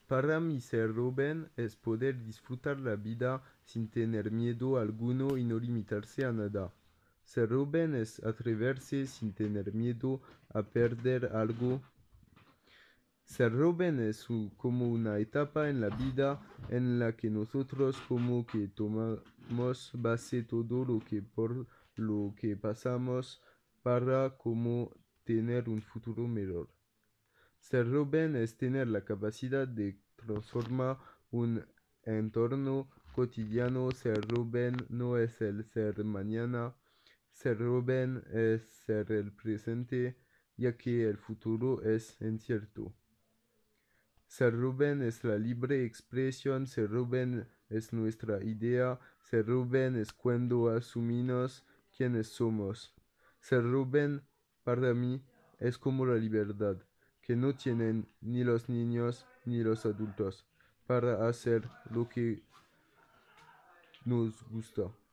Para mí ser joven es poder disfrutar la vida sin tener miedo alguno y no limitarse a nada. Ser joven es atreverse sin tener miedo a perder algo. Ser joven es como una etapa en la vida en la que nosotros como que tomamos base todo lo que por lo que pasamos para como tener un futuro mejor. Ser joven es tener la capacidad de transformar un entorno cotidiano. Ser joven no es el ser mañana. Ser joven es ser el presente, ya que el futuro es incierto. Ser joven es la libre expresión, ser joven es nuestra idea, ser joven es cuando asumimos quiénes somos. Ser joven para mí es como la libertad, que no tienen ni los niños ni los adultos, para hacer lo que nos gusta.